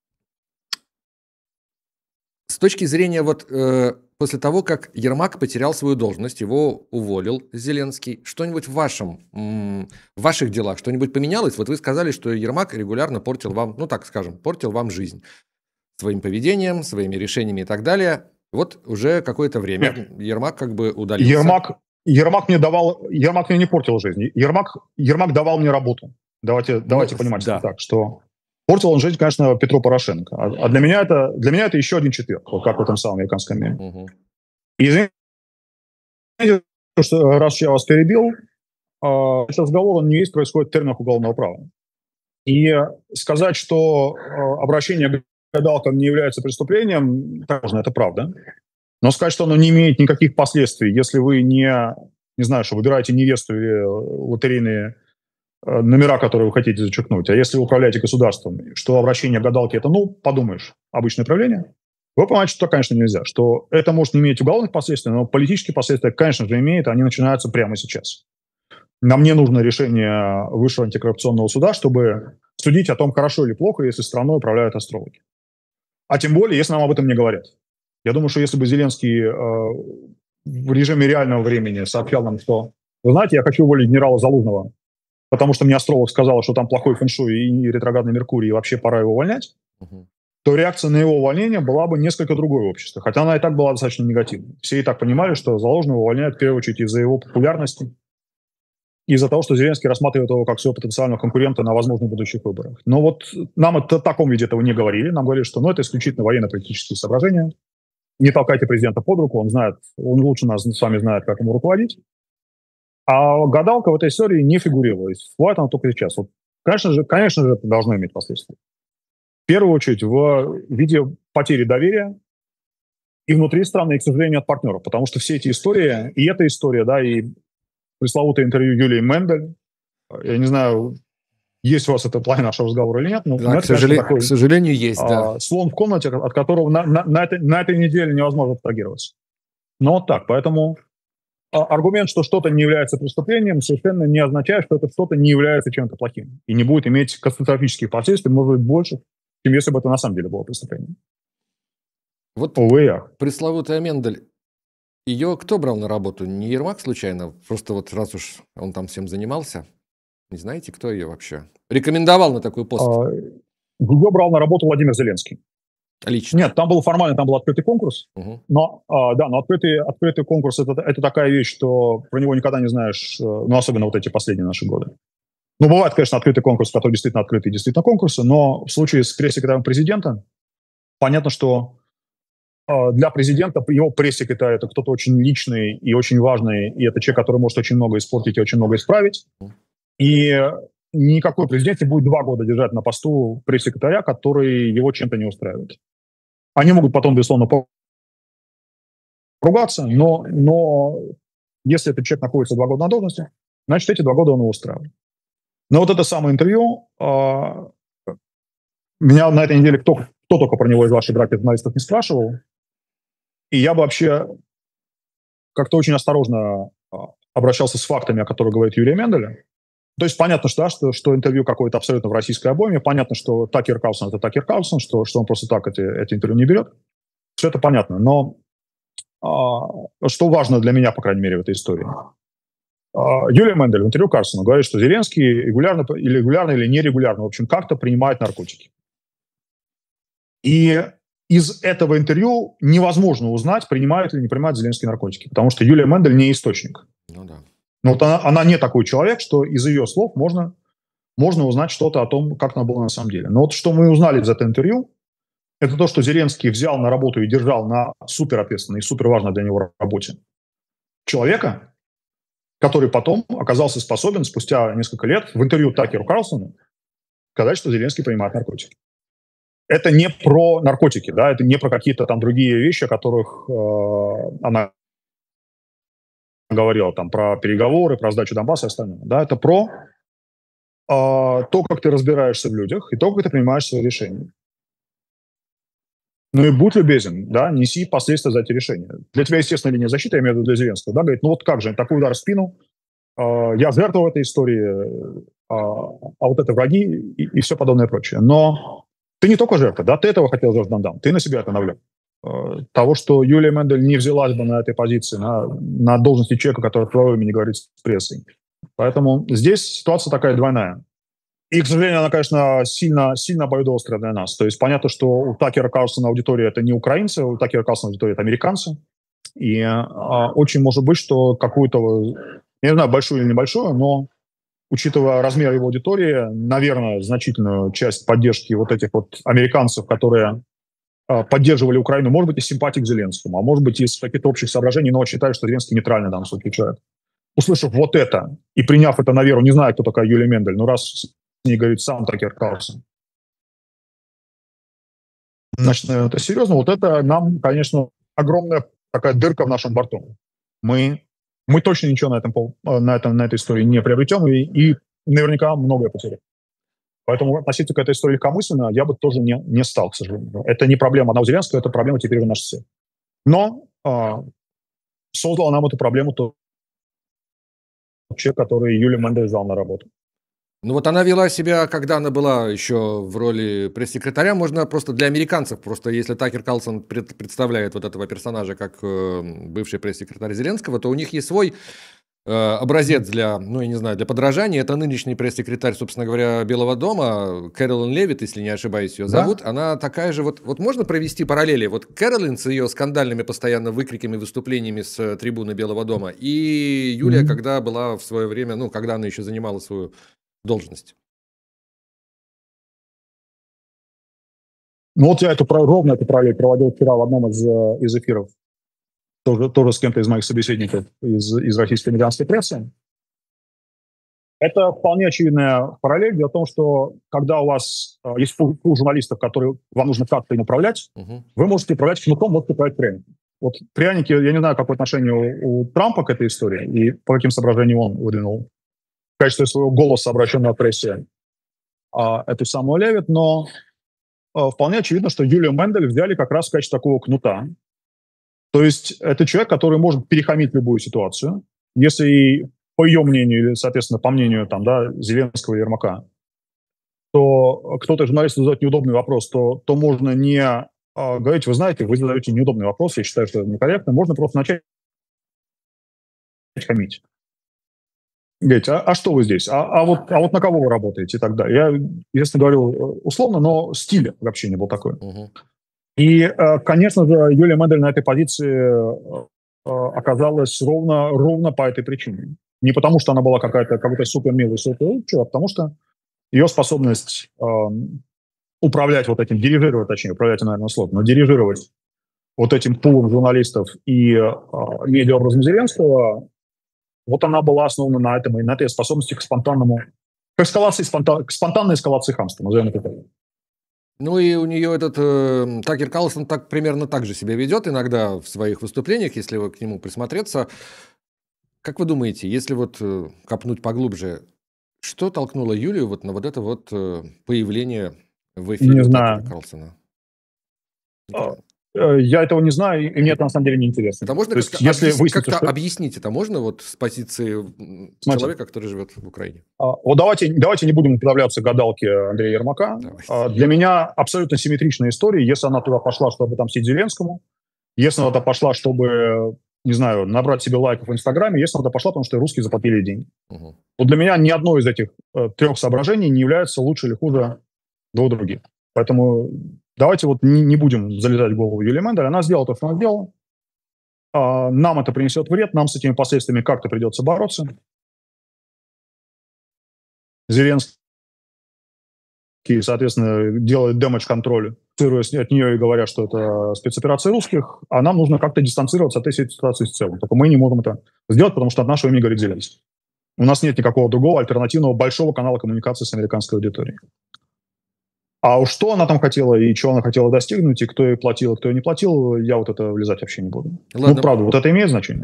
с точки зрения после того, как Ермак потерял свою должность, его уволил Зеленский, что-нибудь в ваших делах, что-нибудь поменялось? Вот вы сказали, что Ермак регулярно портил вам, портил вам жизнь своим поведением, своими решениями и так далее. Вот уже какое-то время Ермак удалился. Ермак мне не портил жизнь. Ермак давал мне работу. Давайте понимать, да. Так, что портил он жизнь, конечно, Петру Порошенко. А для меня это еще один четверг, как в этом самом американском меме. И извините, что раз я вас перебил, этот разговор, он не весь происходит в терминах уголовного права. И сказать, что обращение к гадалкам не является преступлением, это правда. Но сказать, что оно не имеет никаких последствий, если вы не знаю, что выбираете невесту или лотерейные номера, которые вы хотите зачеркнуть, а если вы управляете государством, что обращение к гадалке это, подумаешь, обычное правление, вы понимаете, что, конечно, нельзя, что это может не иметь уголовных последствий, но политические последствия, конечно же, имеет, они начинаются прямо сейчас. Нам не нужно решение Высшего антикоррупционного суда, чтобы судить о том, хорошо или плохо, если страной управляют астрологи. А тем более, если нам об этом не говорят. Я думаю, что если бы Зеленский в режиме реального времени сообщал нам, что, вы знаете, я хочу уволить генерала Залужного, потому что мне астролог сказал, что там плохой фэншуй и ретроградный Меркурий, и вообще пора его увольнять, то реакция на его увольнение была бы несколько другой в обществе. Хотя она и так была достаточно негативной. Все и так понимали, что Залужного увольняют в первую очередь из-за его популярности, из-за того, что Зеленский рассматривает его как своего потенциального конкурента на возможных будущих выборах. Но вот нам в таком виде этого не говорили. Нам говорили, что это исключительно военно-политические соображения. Не толкайте президента под руку, он лучше нас с вами знает, как ему руководить. А гадалка в этой истории не фигурировала. Всплывает она только сейчас. Вот, конечно же, это должно иметь последствия. В первую очередь в виде потери доверия и внутри страны, и, к сожалению, от партнеров. Потому что все эти истории, и эта история, да, и пресловутое интервью Юлии Мендель, я не знаю, есть у вас это в плане нашего разговора или нет, но да, это, к сожалению, есть, да. Слон в комнате, от которого на этой неделе невозможно абстрагироваться. Но вот так, поэтому аргумент, что что-то не является преступлением, совершенно не означает, что это что-то не является чем-то плохим. И не будет иметь катастрофических последствий, может быть, больше, чем если бы это на самом деле было преступлением. Вот Увы, и ах. пресловутая Мендель, ее кто брал на работу? Не Ермак случайно? Просто вот раз уж он там всем занимался, не знаете, кто ее вообще рекомендовал на такой пост Ее брал на работу Владимир Зеленский. лично? Нет, там был формально, там был открытый конкурс, Угу. но открытый конкурс это такая вещь, что про него никогда не знаешь, ну, особенно вот эти последние наши годы. Ну, бывает, конечно, открытый конкурс, который действительно открытый, действительно конкурсы, но в случае с пресс-секретарем президента понятно, что для президента его пресс-секретарь это кто-то очень личный и очень важный, и это человек, который может очень много испортить и очень много исправить. И никакой президент не будет 2 года держать на посту пресс-секретаря, который его чем-то не устраивает. Они могут потом, безусловно, поругаться, но если этот человек находится 2 года на должности, значит, эти 2 года он его устраивает. Но вот это самое интервью, меня на этой неделе кто только про него из ваших братьев-журналистов не спрашивал, и я бы вообще как-то очень осторожно обращался с фактами, о которых говорит Юлия Мендель. То есть понятно, что интервью какое-то абсолютно в российской обойме, понятно, что Такер Карлсон – это Такер Карлсон, что он просто так эти интервью не берет. Все это понятно, но что важно для меня, по крайней мере, в этой истории. Юлия Мендель в интервью Карлсону говорит, что Зеленский регулярно или нерегулярно, в общем, как-то принимает наркотики. И из этого интервью невозможно узнать, принимает или не принимает Зеленский наркотики, потому что Юлия Мендель не источник. Ну да. Но вот она не такой человек, что из ее слов можно узнать что-то о том, как она была на самом деле. Но вот что мы узнали из этого интервью, это то, что Зеленский взял на работу и держал на суперответственной и суперважной для него работе человека, который потом оказался способен спустя несколько лет в интервью Такеру Карлсону сказать, что Зеленский принимает наркотики. Это не про наркотики, да, это не про какие-то там другие вещи, о которых она говорила, там, про переговоры, про сдачу Донбасса и остальное. Да, это про то, как ты разбираешься в людях и то, как ты принимаешь свои решения. Ну и будь любезен, да, неси последствия за эти решения. Для тебя, естественно, линия защиты, я имею в виду для Зеленского, да, говорит, ну вот как же, такой удар в спину, я жертва в этой истории, а вот это враги и все подобное прочее. Но ты не только жертва, да, ты этого хотел Жорж Дандам, ты на себя это навлек. Того, что Юлия Мендель не взялась бы на этой позиции, на должности человека, который от твоего имени говорит с прессой. Поэтому здесь ситуация такая двойная. И, к сожалению, она, конечно, сильно обоюдоострая для нас. То есть понятно, что у Такера Карлсона аудитория – это не украинцы, у Такера Карлсона аудитория – это американцы. И очень может быть, что какую-то, я не знаю, большую или небольшую, но учитывая размер его аудитории, наверное, значительную часть поддержки вот этих вот американцев, которые поддерживали Украину, может быть, из симпатии к Зеленскому, а может быть, из каких-то общих соображений, но считают, что Зеленский нейтральный в данном случае человек. Услышав вот это и приняв это на веру, не знаю, кто такая Юлия Мендель, но раз с ней говорит сам Такер Карлсон, значит, наверное, это серьезно. Вот это нам, конечно, огромная такая дырка в нашем борту. Мы точно ничего на этой истории не приобретем и наверняка многое потеряем. Поэтому относиться к этой истории легкомысленно я бы тоже не стал, к сожалению. Это не проблема одного Зеленского, это проблема теперь у нас всех. Но создал нам эту проблему тот человек, который Юлию Мендель взял на работу. Ну вот она вела себя, когда она была еще в роли пресс-секретаря, можно просто для американцев, просто если Такер Карлсон представляет вот этого персонажа как бывший пресс-секретарь Зеленского, то у них есть свой образец для, ну, я не знаю, для подражания. Это нынешний пресс-секретарь, собственно говоря, Белого дома, Кэролин Левит, если не ошибаюсь, ее зовут. Да? Она такая же, вот можно провести параллели? Вот Кэролин с ее скандальными постоянно выкриками, выступлениями с трибуны Белого дома, и Юлия, когда была в свое время, ну, когда она еще занимала свою должность. Ну вот я ровно эту параллель проводил вчера в одном из эфиров. Тоже с кем-то из моих собеседников из российской американской прессы. Это вполне очевидная параллель. Дело в том, что когда у вас есть пул журналистов, которые вам нужно как-то направлять, вы можете управлять кнутом, можете управлять пряником. Вот пряники, я не знаю, какое отношение у Трампа к этой истории и по каким соображениям он выдвинул в качестве своего голоса, обращенного к прессе, эту самую Левит, но вполне очевидно, что Юлию Мендель взяли как раз в качестве такого кнута. То есть это человек, который может перехамить любую ситуацию. Если, по ее мнению, или, соответственно, по мнению там, да, Зеленского и Ермака, то кто-то журналисту задает неудобный вопрос, то можно не говорить: вы знаете, вы задаете неудобный вопрос, я считаю, что это некорректно, можно просто начать хамить. Говорить: а что вы здесь? А вот на кого вы работаете? И так далее. Я, естественно, говорю условно, но стиль в общении был такой. И, конечно же, Юлия Мендель на этой позиции оказалась ровно по этой причине. Не потому, что она была какой-то супер милый, супер лучший, а потому что ее способность управлять вот этим, дирижировать, точнее, управлять, наверное, сложно, но дирижировать вот этим пулом журналистов и медиаобразом Зеленского, вот она была основана на этой способности к спонтанному, к спонтанной эскалации хамства, назовем это так. Ну и у нее этот Такер Карлсон примерно так же себя ведет иногда в своих выступлениях, если вы к нему присмотреться. Как вы думаете, если вот копнуть поглубже, что толкнуло Юлию вот на вот это вот появление в эфире Не Такера знаю. Карлсона? Я этого не знаю, и мне это на самом деле не интересно. Это можно как-то объяснить это можно вот с позиции человека, который живет в Украине? Вот давайте не будем уподобляться гадалке Андрея Ермака. Для меня абсолютно симметричная история. Если она туда пошла, чтобы отомстить Зеленскому, если она туда пошла, чтобы, не знаю, набрать себе лайков в Инстаграме, если она туда пошла, потому что русские заплатили деньги. Вот для меня ни одно из этих трех соображений не является лучше или хуже двух других. Поэтому давайте вот не будем залезать в голову Юлии Мендель. Она сделала то, что она сделала. Нам это принесет вред, нам с этими последствиями как-то придется бороться. Зеленский, соответственно, делает дэмэдж-контроль, цируясь от нее и говоря, что это спецоперация русских, а нам нужно как-то дистанцироваться от этой ситуации в целом. Только мы не можем это сделать, потому что от нашего имени говорит Зеленский. У нас нет никакого другого альтернативного большого канала коммуникации с американской аудиторией. А уж что она там хотела и чего она хотела достигнуть, и кто ей платил, и кто ей не платил, я вот это влезать вообще не буду. Ладно. Ну, правда, вот это имеет значение?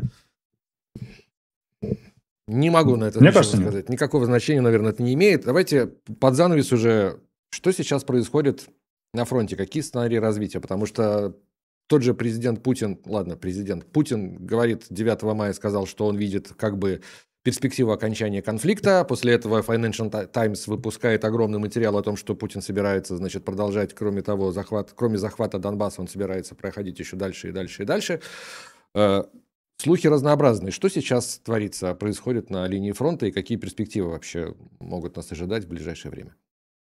Не могу на это сказать. Никакого значения, наверное, это не имеет. Давайте под занавес уже, что сейчас происходит на фронте, какие сценарии развития, потому что тот же президент Путин говорит, 9 мая сказал, что он видит как бы перспективу окончания конфликта. После этого Financial Times выпускает огромный материал о том, что Путин собирается, значит, продолжать, кроме захвата Донбасса, он собирается проходить еще дальше и дальше и дальше. Слухи разнообразные. Что сейчас творится, происходит на линии фронта и какие перспективы вообще могут нас ожидать в ближайшее время?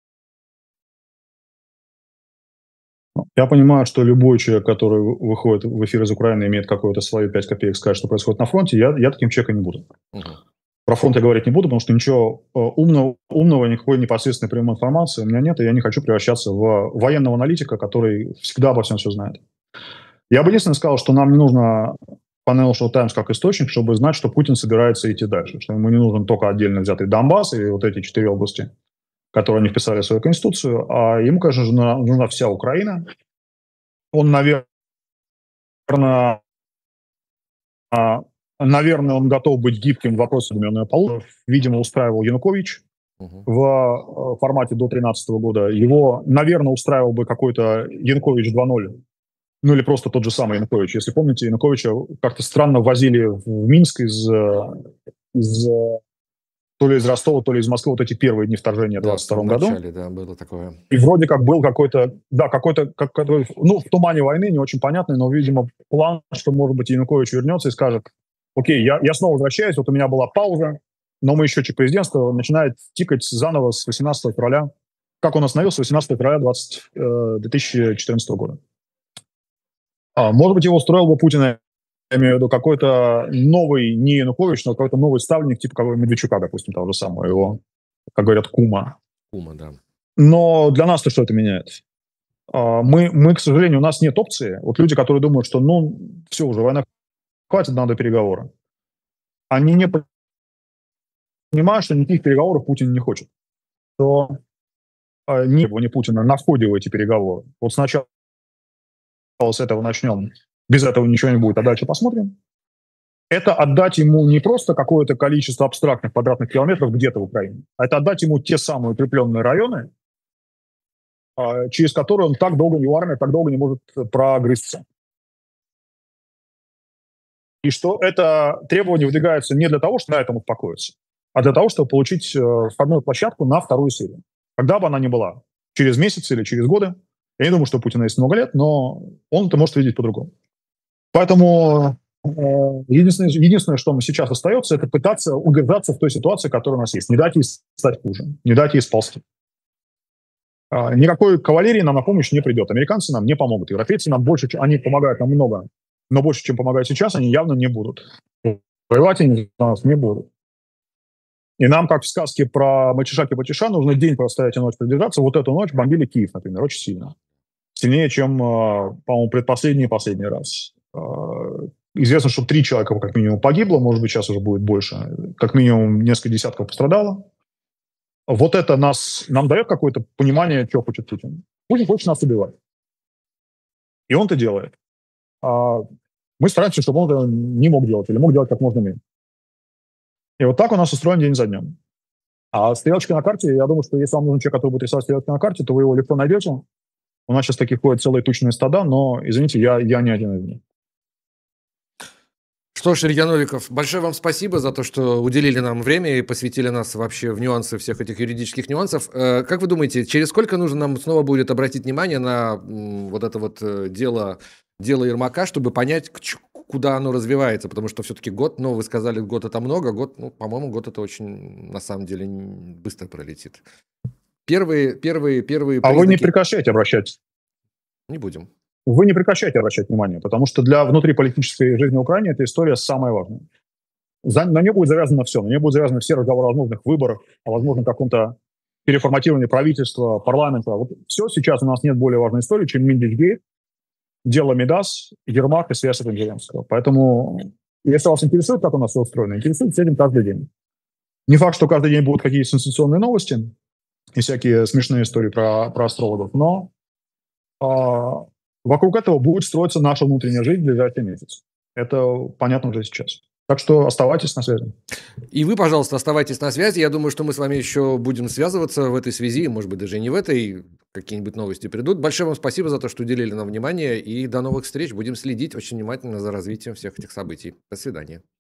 Я понимаю, что любой человек, который выходит в эфир из Украины, имеет какое-то свое 5 копеек сказать, что происходит на фронте. Я таким человеком не буду. Про фронт я говорить не буду, потому что ничего умного, никакой непосредственной прямой информации у меня нет, и я не хочу превращаться в военного аналитика, который всегда обо всем все знает. Я бы единственное сказал, что нам не нужно Financial Times как источник, чтобы знать, что Путин собирается идти дальше, что ему не нужен только отдельно взятый Донбасс и вот эти 4 области, которые они вписали в свою конституцию, а ему, конечно же, нужна вся Украина. Он, наверное, он готов быть гибким в вопросе доменного пола. Видимо, устраивал Янукович в формате до 2013 года. Его, наверное, устраивал бы какой-то Янукович 2.0. Ну или просто тот же самый Янукович. Если помните, Януковича как-то странно возили в Минск то ли из Ростова, то ли из Москвы, вот эти первые дни вторжения в 22 году. Начале, да, было такое. И вроде как был какой-то, в тумане войны, не очень понятный, но, видимо, план, что, может быть, Янукович вернется и скажет: окей, я снова возвращаюсь, вот у меня была пауза, но мы еще президентство начинает тикать заново с 18 февраля. Как он остановился? 18 февраля 2014 года. Может быть, его устроил бы Путина, я имею в виду, какой-то новый, не Янукович, но какой-то новый ставленник, типа Медведчука, допустим, того же самого, его, как говорят, кума. Кума, да. Но для нас-то что это меняет? Мы, к сожалению, у нас нет опции. Вот люди, которые думают, что, все уже, война хватит, надо переговоры. Они не понимают, что никаких переговоров Путин не хочет. Что не Путина на входе в эти переговоры. Вот сначала с этого начнем. Без этого ничего не будет, а дальше посмотрим. Это отдать ему не просто какое-то количество абстрактных квадратных километров где-то в Украине, а это отдать ему те самые укрепленные районы, через которые он его армия так долго не может прогрызться. И что это требование выдвигается не для того, чтобы на этом успокоиться, а для того, чтобы получить входную площадку на вторую серию. Когда бы она ни была, через месяцы или через годы, Я не думаю, что у Путина есть много лет, но он это может видеть по-другому. Поэтому единственное, что мы сейчас остается, это пытаться удержаться в той ситуации, которая у нас есть. Не дать ей стать хуже, не дать ей сползти. Никакой кавалерии нам на помощь не придет. Американцы нам не помогут. Европейцы нам больше, они помогают нам много, но больше, чем помогают сейчас, они явно не будут. Воевать они за нас не будут. И нам, как в сказке про мальчишак и батиша, нужно день простоять и ночь продержаться. Вот эту ночь бомбили Киев, например, очень сильно. Сильнее, чем, по-моему, предпоследний и последний раз. Известно, что 3 человека как минимум погибло, может быть, сейчас уже будет больше. Как минимум несколько десятков пострадало. Вот это нам дает какое-то понимание, что хочет Путин. Путин хочет нас убивать. И он это делает. Мы стараемся, чтобы он это не мог делать, или мог делать как можно меньше. И вот так у нас устроен день за днем. А стрелочки на карте, я думаю, что если вам нужен человек, который будет рисовать стрелочки на карте, то вы его легко найдете. У нас сейчас таких ходят целые тучные стада, но, извините, я не один из них. Что ж, Илья Новиков, большое вам спасибо за то, что уделили нам время и посвятили нас вообще в нюансы всех этих юридических нюансов. Как вы думаете, через сколько нужно нам снова будет обратить внимание на вот это вот дело Ермака, чтобы понять, куда оно развивается? Потому что все-таки год, ну, вы сказали, год это много, год, ну, по-моему, год это очень, на самом деле, быстро пролетит. Первые признаки... А вы не прекращайте обращать. Не будем. Вы не прекращайте обращать внимание, потому что для внутриполитической жизни Украины эта история самая важная. На нее будет завязано все. На нее будет завязаны все разговоры о возможных выборах, о возможном каком-то переформатировании правительства, парламента. Вот все сейчас у нас нет более важной истории, чем Миндичгейт, дело Мидас, Ермак и связь с Зеленского. Поэтому, если вас интересует, как у нас все устроено, интересуйтесь этим каждый день. Не факт, что каждый день будут какие-то сенсационные новости и всякие смешные истории про астрологов, но вокруг этого будет строиться наша внутренняя жизнь в ближайшие месяцы. Это понятно уже сейчас. Так что оставайтесь на связи. И вы, пожалуйста, оставайтесь на связи. Я думаю, что мы с вами еще будем связываться в этой связи, может быть, даже и не в этой, какие-нибудь новости придут. Большое вам спасибо за то, что уделили нам внимание, и до новых встреч. Будем следить очень внимательно за развитием всех этих событий. До свидания.